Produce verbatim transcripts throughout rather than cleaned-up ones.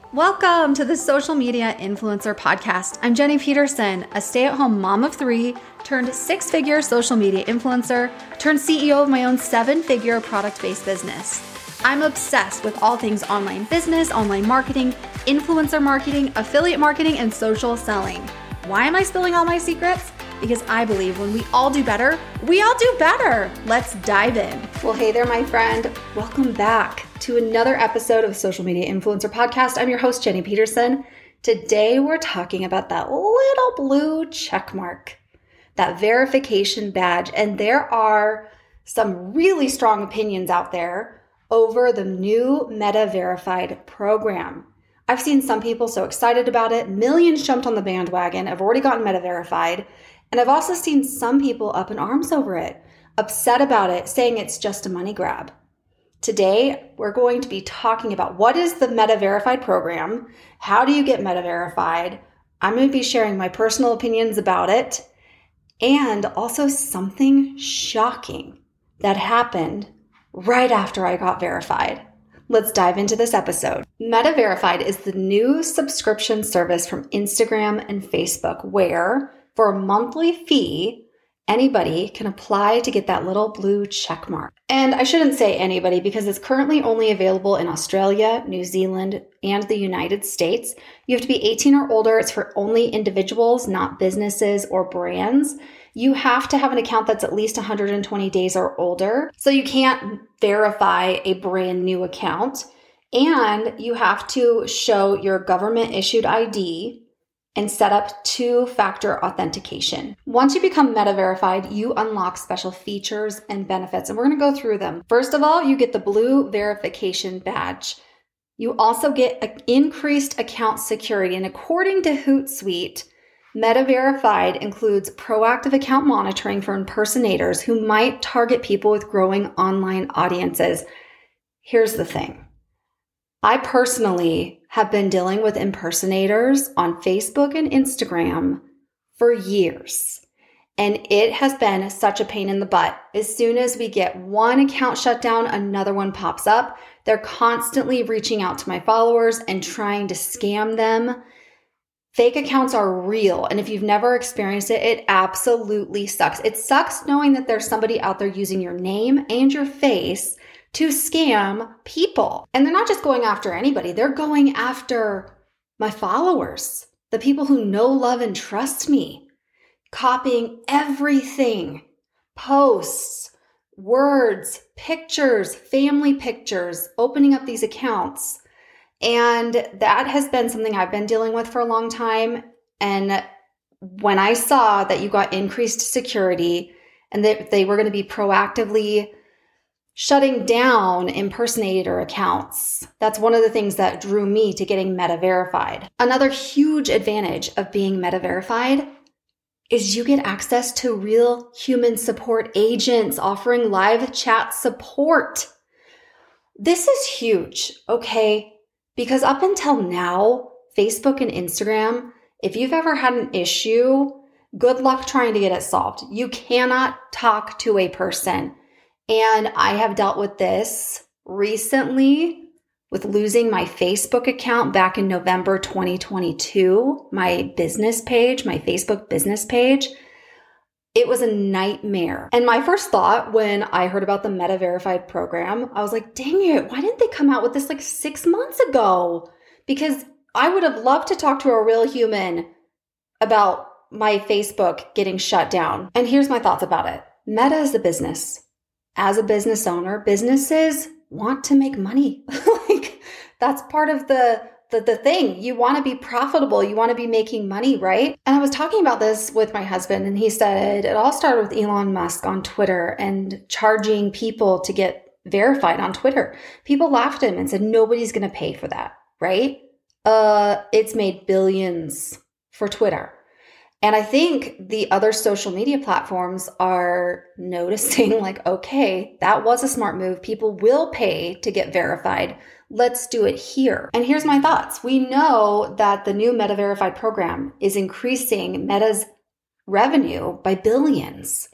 Welcome to the Social Media Influencer Podcast. I'm Jenny Peterson, a stay-at-home mom of three, turned six-figure social media influencer, turned C E O of my own seven-figure product-based business. I'm obsessed with all things online business, online marketing, influencer marketing, affiliate marketing, and social selling. Why am I spilling all my secrets? Because I believe when we all do better, we all do better. Let's dive in. Well, hey there, my friend. Welcome back to another episode of the Social Media Influencer Podcast. I'm your host, Jenny Peterson. Today, we're talking about that little blue check mark, that verification badge. And there are some really strong opinions out there over the new Meta Verified program. I've seen some people so excited about it. Millions jumped on the bandwagon. I've already gotten Meta Verified. And I've also seen some people up in arms over it, upset about it, saying it's just a money grab. Today, we're going to be talking about what is the Meta Verified program? How do you get Meta Verified? I'm going to be sharing my personal opinions about it and also something shocking that happened right after I got verified. Let's dive into this episode. Meta Verified is the new subscription service from Instagram and Facebook where, for a monthly fee, anybody can apply to get that little blue check mark. And I shouldn't say anybody because it's currently only available in Australia, New Zealand, and the United States. You have to be eighteen or older. It's for only individuals, not businesses or brands. You have to have an account that's at least one hundred twenty days or older. So you can't verify a brand new account. And you have to show your government issued I D and set up two-factor authentication. Once you become Meta Verified, you unlock special features and benefits, and we're gonna go through them. First of all, you get the blue verification badge. You also get a increased account security, and according to Hootsuite, Meta Verified includes proactive account monitoring for impersonators who might target people with growing online audiences. Here's the thing. I personally have been dealing with impersonators on Facebook and Instagram for years, and it has been such a pain in the butt. As soon as we get one account shut down, another one pops up. They're constantly reaching out to my followers and trying to scam them. Fake accounts are real, and if you've never experienced it, it absolutely sucks. It sucks knowing that there's somebody out there using your name and your face to scam people. And they're not just going after anybody. They're going after my followers, the people who know, love, and trust me, copying everything, posts, words, pictures, family pictures, opening up these accounts. And that has been something I've been dealing with for a long time. And when I saw that you got increased security and that they were going to be proactively shutting down impersonator accounts, that's one of the things that drew me to getting Meta Verified. Another huge advantage of being Meta Verified is you get access to real human support agents offering live chat support. This is huge, okay? Because up until now, Facebook and Instagram, if you've ever had an issue, good luck trying to get it solved. You cannot talk to a person. And I have dealt with this recently with losing my Facebook account back in November twenty twenty-two, my business page, my Facebook business page. It was a nightmare. And my first thought when I heard about the Meta Verified program, I was like, dang it, why didn't they come out with this like six months ago? Because I would have loved to talk to a real human about my Facebook getting shut down. And here's my thoughts about it. Meta is a business. As a business owner, businesses want to make money. Like that's part of the, the, the thing. You want to be profitable. You want to be making money, right? And I was talking about this with my husband and he said it all started with Elon Musk on Twitter and charging people to get verified on Twitter. People laughed at him and said, nobody's going to pay for that, right? Uh, it's made billions for Twitter. And I think the other social media platforms are noticing like, okay, that was a smart move. People will pay to get verified. Let's do it here. And here's my thoughts. We know that the new Meta Verified program is increasing Meta's revenue by billions.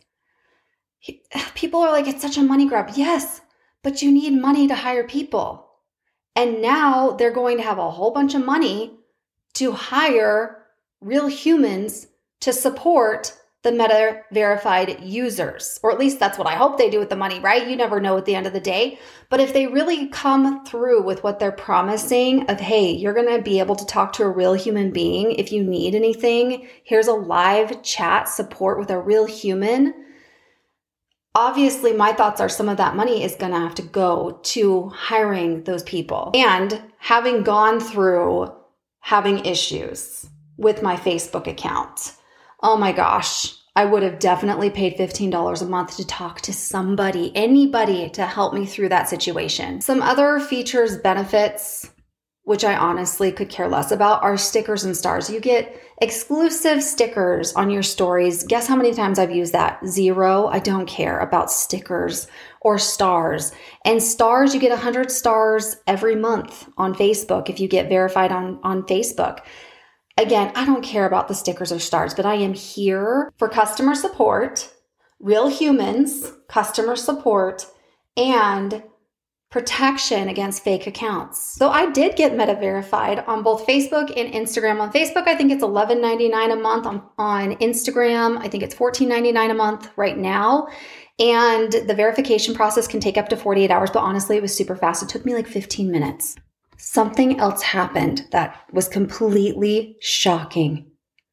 People are like, it's such a money grab. Yes, but you need money to hire people. And now they're going to have a whole bunch of money to hire real humans to support the Meta verified users, or at least that's what I hope they do with the money, right? You never know at the end of the day. But if they really come through with what they're promising of, hey, you're going to be able to talk to a real human being if you need anything, here's a live chat support with a real human. Obviously, my thoughts are some of that money is going to have to go to hiring those people. And having gone through having issues with my Facebook account, oh my gosh, I would have definitely paid fifteen dollars a month to talk to somebody, anybody to help me through that situation. Some other features, benefits, which I honestly could care less about, are stickers and stars. You get exclusive stickers on your stories. Guess how many times I've used that? Zero. I don't care about stickers or stars. And stars, you get one hundred stars every month on Facebook if you get verified on, on Facebook. Again, I don't care about the stickers or stars, but I am here for customer support, real humans, customer support, and protection against fake accounts. So I did get Meta verified on both Facebook and Instagram. On Facebook, I think it's eleven ninety-nine a month. On, on Instagram, I think it's fourteen ninety-nine a month right now. And the verification process can take up to forty-eight hours, but honestly, it was super fast. It took me like fifteen minutes. Something else happened that was completely shocking.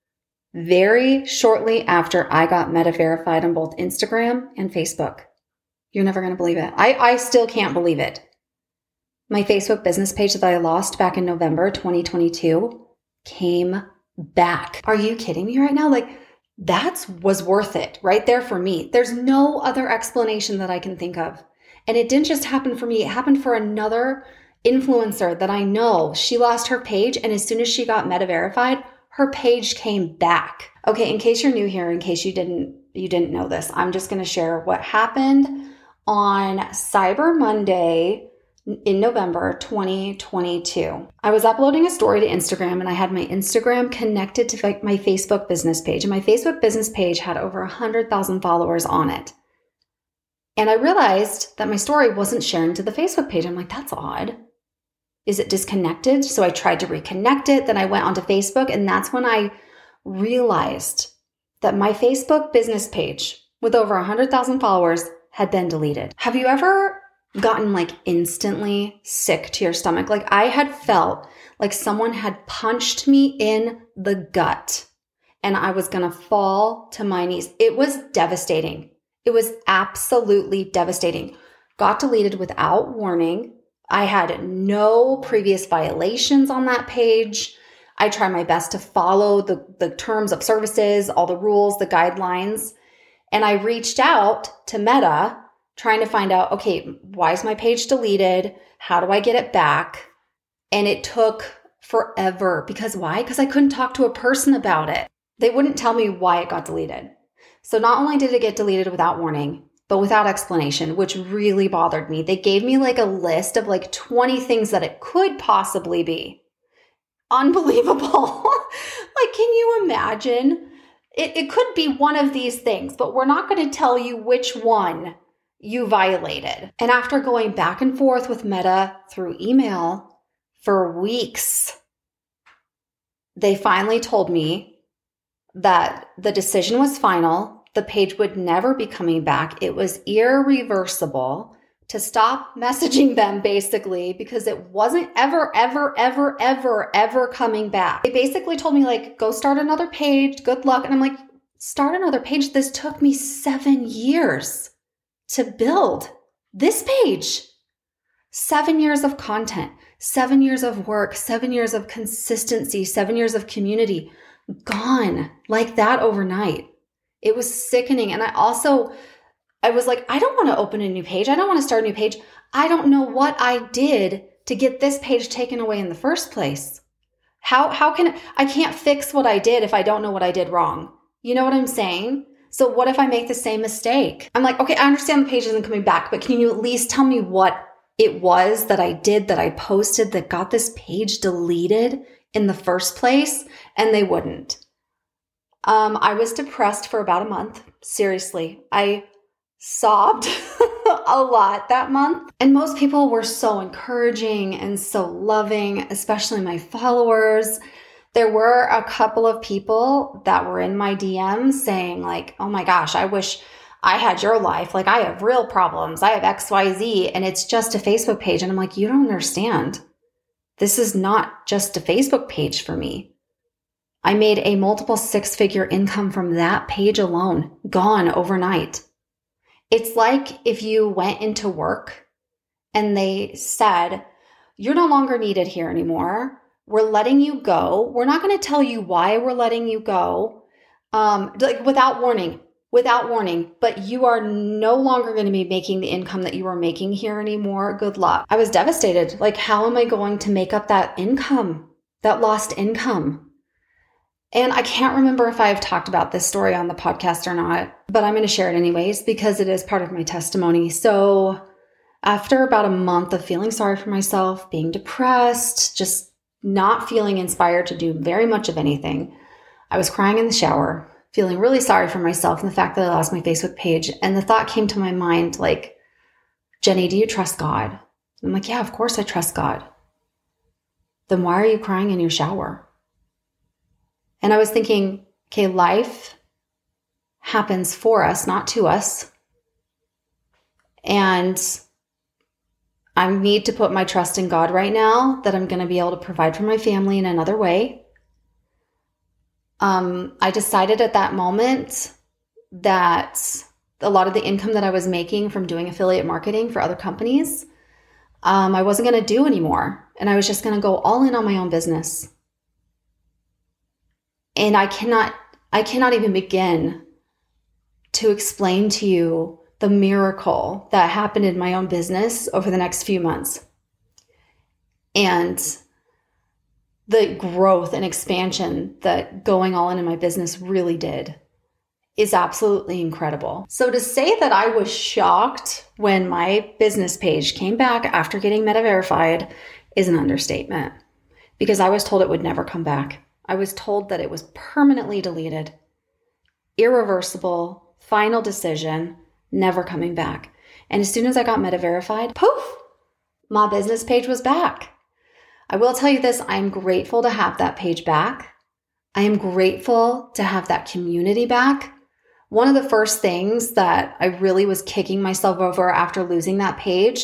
Very shortly after I got Meta verified on both Instagram and Facebook. You're never going to believe it. I, I still can't believe it. My Facebook business page that I lost back in November twenty twenty-two came back. Are you kidding me right now? Like, that was worth it right there for me. There's no other explanation that I can think of. And it didn't just happen for me. It happened for another influencer that I know. She lost her page, and as soon as she got Meta verified, her page came back. Okay, in case you're new here, in case you didn't you didn't know this, I'm just going to share what happened on Cyber Monday in November twenty twenty-two. I was uploading a story to Instagram, and I had my Instagram connected to my Facebook business page, and my Facebook business page had over one hundred thousand followers on it. And I realized that my story wasn't sharing to the Facebook page. I'm like, that's odd. Is it disconnected? So I tried to reconnect it. Then I went onto Facebook, and that's when I realized that my Facebook business page with over one hundred thousand followers had been deleted. Have you ever gotten like instantly sick to your stomach? Like, I had felt like someone had punched me in the gut and I was going to fall to my knees. It was devastating. It was absolutely devastating. Got deleted without warning. I had no previous violations on that page. I tried my best to follow the, the terms of services, all the rules, the guidelines. And I reached out to Meta trying to find out, okay, why is my page deleted? How do I get it back? And it took forever. Because why? Because I couldn't talk to a person about it. They wouldn't tell me why it got deleted. So not only did it get deleted without warning, but without explanation, which really bothered me. They gave me like a list of like twenty things that it could possibly be. Unbelievable. Like, can you imagine? It, it could be one of these things, but we're not going to tell you which one you violated. And after going back and forth with Meta through email for weeks, they finally told me that the decision was final. The page would never be coming back. It was irreversible, to stop messaging them basically, because it wasn't ever, ever, ever, ever, ever coming back. They basically told me like, go start another page. Good luck. And I'm like, start another page? This took me seven years to build this page. Seven years of content, seven years of work, seven years of consistency, seven years of community gone like that overnight. It was sickening. And I also, I was like, I don't want to open a new page. I don't want to start a new page. I don't know what I did to get this page taken away in the first place. How, how can, I can't fix what I did if I don't know what I did wrong. You know what I'm saying? So what if I make the same mistake? I'm like, okay, I understand the page isn't coming back, but can you at least tell me what it was that I did, that I posted, that got this page deleted in the first place? And they wouldn't. Um, I was depressed for about a month. Seriously, I sobbed. a lot that month. And most people were so encouraging and so loving, especially my followers. There were a couple of people that were in my D Ms saying like, oh my gosh, I wish I had your life. Like I have real problems. I have X Y Z and it's just a Facebook page. And I'm like, you don't understand. This is not just a Facebook page for me. I made a multiple six-figure income from that page alone, gone overnight. It's like if you went into work and they said, you're no longer needed here anymore. We're letting you go. We're not going to tell you why we're letting you go, um, like without warning, without warning, but you are no longer going to be making the income that you were making here anymore. Good luck. I was devastated. Like, how am I going to make up that income, that lost income? And I can't remember if I've talked about this story on the podcast or not, but I'm going to share it anyways because it is part of my testimony. So after about a month of feeling sorry for myself, being depressed, just not feeling inspired to do very much of anything, I was crying in the shower, feeling really sorry for myself and the fact that I lost my Facebook page. And the thought came to my mind like, Jenny, do you trust God? And I'm like, yeah, of course I trust God. Then why are you crying in your shower? And I was thinking, okay, life happens for us, not to us. And I need to put my trust in God right now that I'm going to be able to provide for my family in another way. Um, I decided at that moment that a lot of the income that I was making from doing affiliate marketing for other companies, um, I wasn't going to do anymore. And I was just going to go all in on my own business. And I cannot, I cannot even begin to explain to you the miracle that happened in my own business over the next few months. And the growth and expansion that going all in in my business really did is absolutely incredible. So to say that I was shocked when my business page came back after getting Meta Verified is an understatement, because I was told it would never come back. I was told that it was permanently deleted, irreversible, final decision, never coming back. And as soon as I got Meta Verified, poof, my business page was back. I will tell you this, I'm grateful to have that page back. I am grateful to have that community back. One of the first things that I really was kicking myself over after losing that page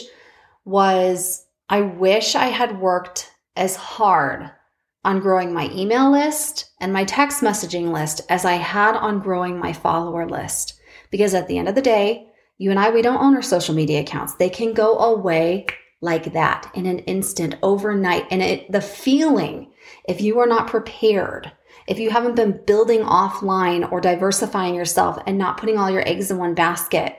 was I wish I had worked as hard on growing my email list and my text messaging list as I had on growing my follower list. Because at the end of the day, you and I, we don't own our social media accounts. They can go away like that in an instant, overnight. And it, the feeling, if you are not prepared, if you haven't been building offline or diversifying yourself and not putting all your eggs in one basket,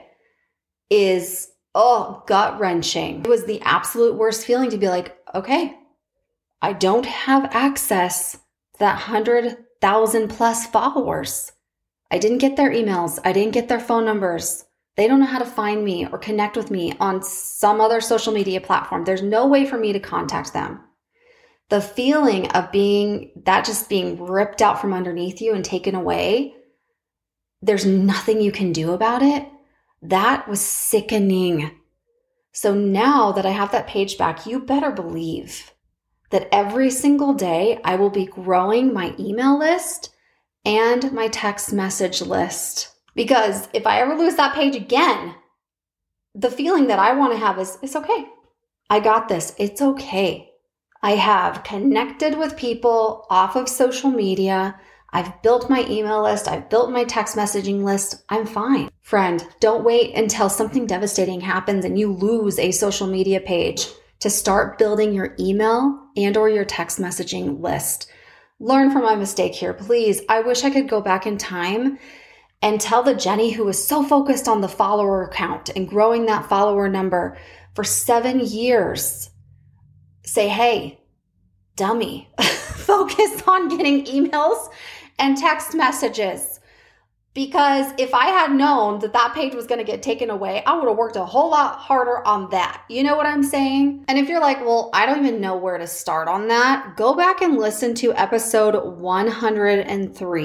is, oh, gut-wrenching. It was the absolute worst feeling to be like, okay, I don't have access to that one hundred thousand plus followers. I didn't get their emails. I didn't get their phone numbers. They don't know how to find me or connect with me on some other social media platform. There's no way for me to contact them. The feeling of being, that just being ripped out from underneath you and taken away, there's nothing you can do about it. That was sickening. So now that I have that page back, you better believe that every single day I will be growing my email list and my text message list. Because if I ever lose that page again, the feeling that I want to have is, it's okay. I got this. It's okay. I have connected with people off of social media. I've built my email list. I've built my text messaging list. I'm fine. Friend, don't wait until something devastating happens and you lose a social media page to start building your email and or your text messaging list. Learn from my mistake here, please. I wish I could go back in time and tell the Jenny who was so focused on the follower count and growing that follower number for seven years, say, hey, dummy, focus on getting emails and text messages. Because if I had known that that page was going to get taken away, I would have worked a whole lot harder on that. You know what I'm saying? And if you're like, well, I don't even know where to start on that, go back and listen to episode one hundred three.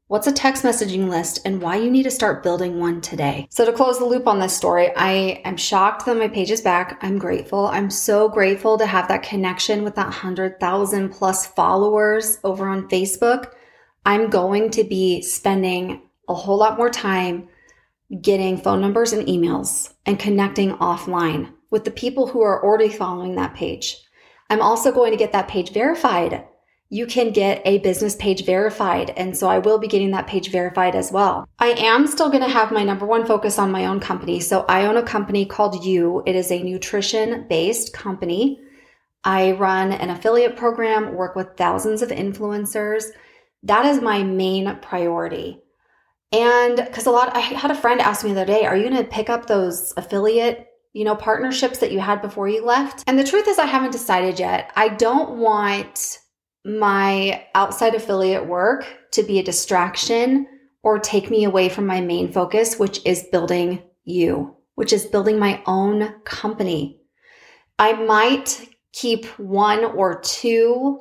what's a text messaging list, and why you need to start building one today. So to close the loop on this story, I am shocked that my page is back. I'm grateful. I'm so grateful to have that connection with that one hundred thousand plus followers over on Facebook. I'm going to be spending a whole lot more time getting phone numbers and emails and connecting offline with the people who are already following that page. I'm also going to get that page verified. You can get a business page verified. And so I will be getting that page verified as well. I am still going to have my number one focus on my own company. So I own a company called You. It is a nutrition-based company. I run an affiliate program, work with thousands of influencers. That is my main priority. And because a lot, I had a friend ask me the other day, are you going to pick up those affiliate, you know, partnerships that you had before you left? And the truth is I haven't decided yet. I don't want my outside affiliate work to be a distraction or take me away from my main focus, which is building You, which is building my own company. I might keep one or two,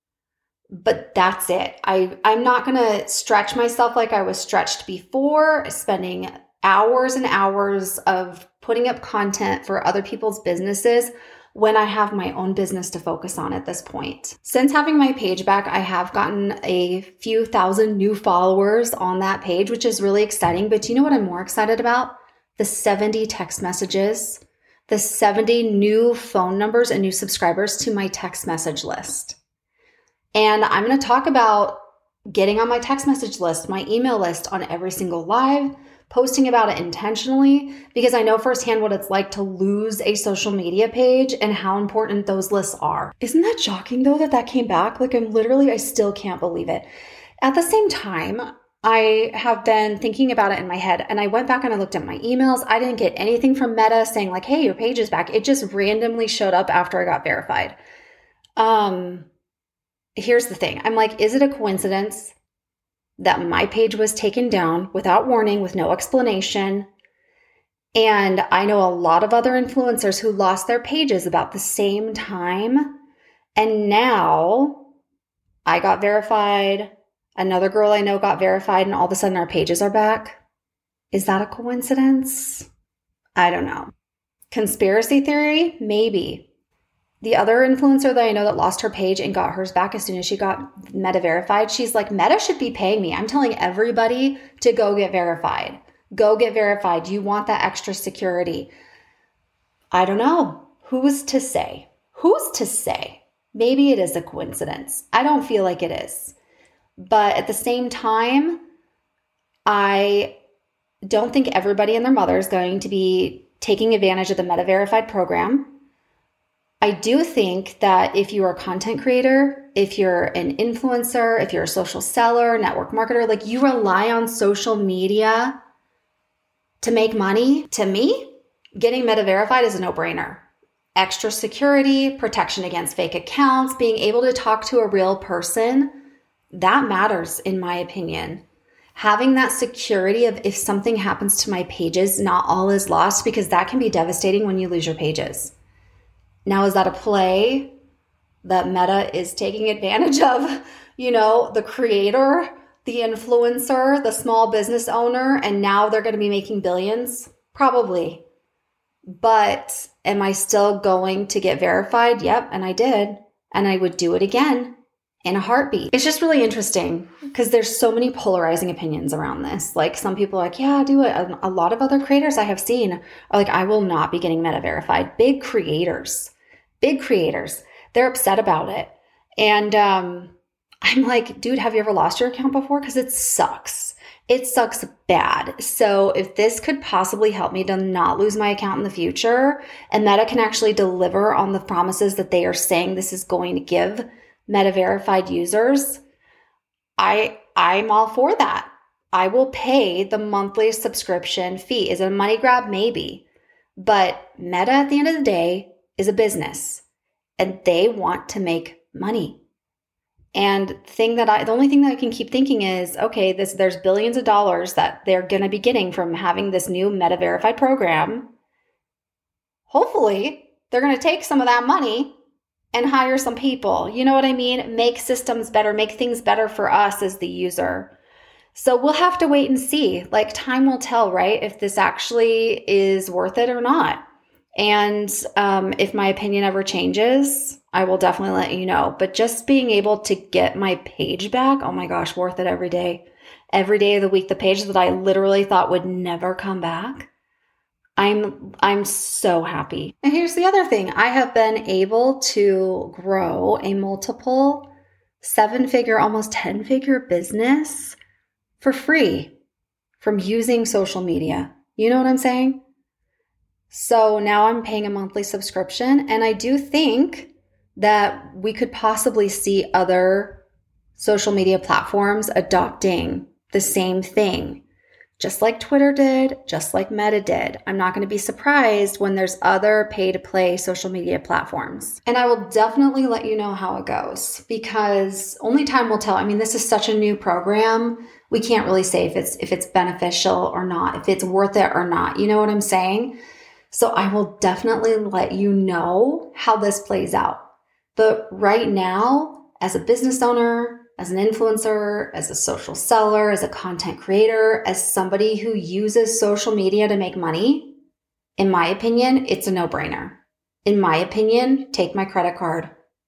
but that's it. I, I'm not going to stretch myself like I was stretched before, spending hours and hours of putting up content for other people's businesses when I have my own business to focus on at this point. Since having my page back, I have gotten a few thousand new followers on that page, which is really exciting. But do you know what I'm more excited about? The seventy text messages, the seventy new phone numbers and new subscribers to my text message list. And I'm going to talk about getting on my text message list, my email list on every single live, posting about it intentionally, because I know firsthand what it's like to lose a social media page and how important those lists are. Isn't that shocking though that that came back? Like I'm literally, I still can't believe it. At the same time, I have been thinking about it in my head, and I went back and I looked at my emails. I didn't get anything from Meta saying like, hey, your page is back. It just randomly showed up after I got verified. Um, here's the thing. I'm like, is it a coincidence that my page was taken down without warning, with no explanation? And I know a lot of other influencers who lost their pages about the same time. And now I got verified. Another girl I know got verified, and all of a sudden our pages are back. Is that a coincidence? I don't know. Conspiracy theory? Maybe. The other influencer that I know that lost her page and got hers back as soon as she got Meta verified, she's like, Meta should be paying me. I'm telling everybody to go get verified. Go get verified. You want that extra security. I don't know. Who's to say? Who's to say? Maybe it is a coincidence. I don't feel like it is. But at the same time, I don't think everybody and their mother is going to be taking advantage of the Meta verified program. I do think that if you are a content creator, if you're an influencer, if you're a social seller, network marketer, like you rely on social media to make money, to me, getting Meta verified is a no-brainer. Extra security, protection against fake accounts, being able to talk to a real person, that matters in my opinion. Having that security of if something happens to my pages, not all is lost, because that can be devastating when you lose your pages. Now, is that a play that Meta is taking advantage of, you know, the creator, the influencer, the small business owner, and now they're going to be making billions? Probably. But am I still going to get verified? Yep, and I did. And I would do it again in a heartbeat. It's just really interesting because there's so many polarizing opinions around this. Like some people are like, yeah, do it. A lot of other creators I have seen are like, I will not be getting Meta verified. Big creators. Big creators, they're upset about it. And um, I'm like, dude, have you ever lost your account before? Because it sucks. It sucks bad. So if this could possibly help me to not lose my account in the future, and Meta can actually deliver on the promises that they are saying this is going to give Meta verified users, I, I'm all for that. I will pay the monthly subscription fee. Is it a money grab? Maybe. But Meta at the end of the day is a business and they want to make money. And the thing that I, the only thing that I can keep thinking is, okay, this, there's billions of dollars that they're going to be getting from having this new Meta verified program. Hopefully they're going to take some of that money and hire some people. You know what I mean? Make systems better, make things better for us as the user. So we'll have to wait and see. Like time will tell, right? If this actually is worth it or not. And um, if my opinion ever changes, I will definitely let you know. But just being able to get my page back, oh my gosh, worth it every day. Every day of the week, the page that I literally thought would never come back. I'm I'm so happy. And here's the other thing. I have been able to grow a multiple seven-figure, almost ten-figure business for free from using social media. You know what I'm saying? So now I'm paying a monthly subscription, and I do think that we could possibly see other social media platforms adopting the same thing, just like Twitter did, just like Meta did. I'm not going to be surprised when there's other pay-to-play social media platforms. And I will definitely let you know how it goes, because only time will tell. I mean, this is such a new program. We can't really say if it's if it's beneficial or not, if it's worth it or not. You know what I'm saying? So I will definitely let you know how this plays out. But right now, as a business owner, as an influencer, as a social seller, as a content creator, as somebody who uses social media to make money, in my opinion, it's a no-brainer. In my opinion, take my credit card.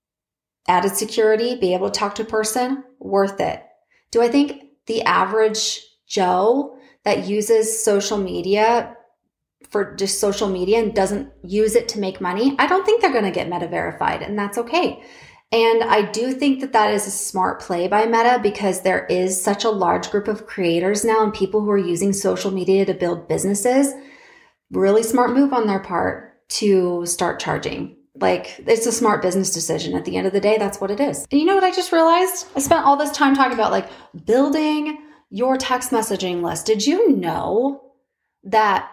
Added security, be able to talk to a person, worth it. Do I think the average Joe that uses social media for just social media and doesn't use it to make money, I don't think they're going to get Meta verified, and that's okay. And I do think that that is a smart play by Meta, because there is such a large group of creators now and people who are using social media to build businesses. Really smart move on their part to start charging. Like, it's a smart business decision. At the end of the day, that's what it is. And you know what I just realized? I spent all this time talking about like building your text messaging list. Did you know that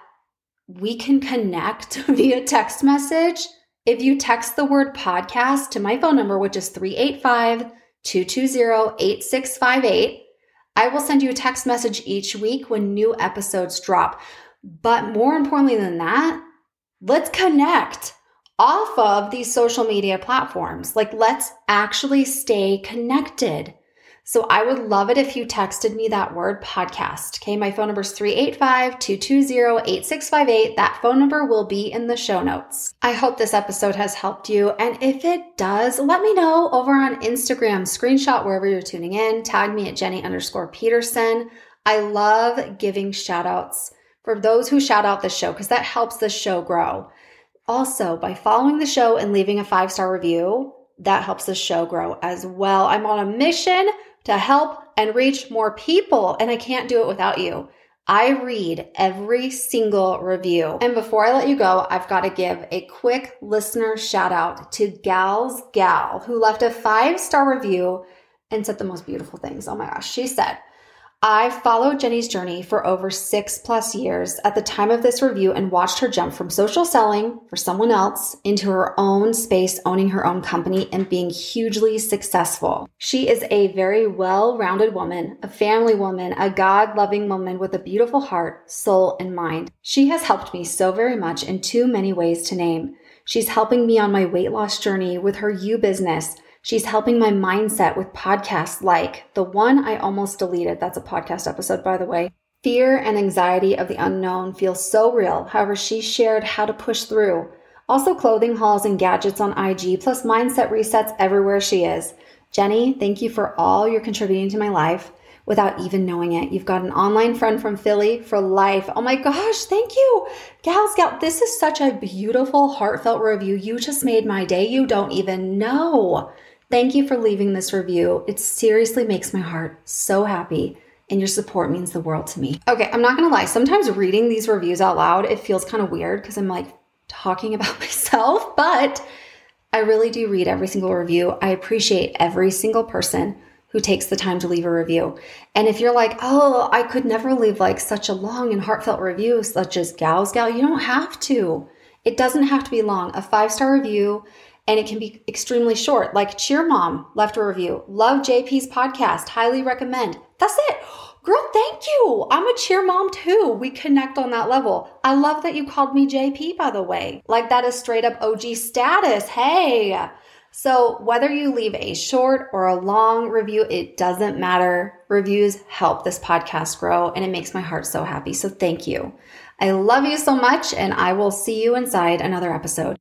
we can connect via text message? If you text the word podcast to my phone number, which is three eight five, two two zero, eight six five eight, I will send you a text message each week when new episodes drop. But more importantly than that, let's connect off of these social media platforms. Like, let's actually stay connected. So I would love it if you texted me that word podcast. Okay, my phone number is three eight five, two two zero, eight six five eight. That phone number will be in the show notes. I hope this episode has helped you. And if it does, let me know over on Instagram. Screenshot wherever you're tuning in. Tag me at Jenny underscore Peterson. I love giving shout outs for those who shout out the show, because that helps the show grow. Also, by following the show and leaving a five-star review, that helps the show grow as well. I'm on a mission to help and reach more people, and I can't do it without you. I read every single review. And before I let you go, I've got to give a quick listener shout out to Gal's Gal, who left a five-star review and said the most beautiful things. Oh my gosh. She said, I've followed Jenny's journey for over six plus years at the time of this review and watched her jump from social selling for someone else into her own space, owning her own company and being hugely successful. She is a very well-rounded woman, a family woman, a God-loving woman with a beautiful heart, soul, and mind. She has helped me so very much in too many ways to name. She's helping me on my weight loss journey with her You business. She's helping my mindset with podcasts like the one I almost deleted. That's a podcast episode, by the way. Fear and anxiety of the unknown feel so real. However, she shared how to push through. Also clothing hauls and gadgets on I G, plus mindset resets everywhere she is. Jenny, thank you for all you're contributing to my life without even knowing it. You've got an online friend from Philly for life. Oh my gosh, thank you. Gals, gal, this is such a beautiful, heartfelt review. You just made my day. You don't even know. Thank you for leaving this review. It seriously makes my heart so happy, and your support means the world to me. Okay, I'm not gonna lie. Sometimes reading these reviews out loud, it feels kind of weird because I'm like talking about myself, but I really do read every single review. I appreciate every single person who takes the time to leave a review. And if you're like, oh, I could never leave like such a long and heartfelt review such as Gal's Gal, you don't have to. It doesn't have to be long. A five-star review, and it can be extremely short. Like Cheer Mom left a review. Love J P's podcast. Highly recommend. That's it. Girl, thank you. I'm a Cheer Mom too. We connect on that level. I love that you called me J P, by the way. Like, that is straight up O G status. Hey, So whether you leave a short or a long review, it doesn't matter. Reviews help this podcast grow, and it makes my heart so happy. So thank you. I love you so much, and I will see you inside another episode.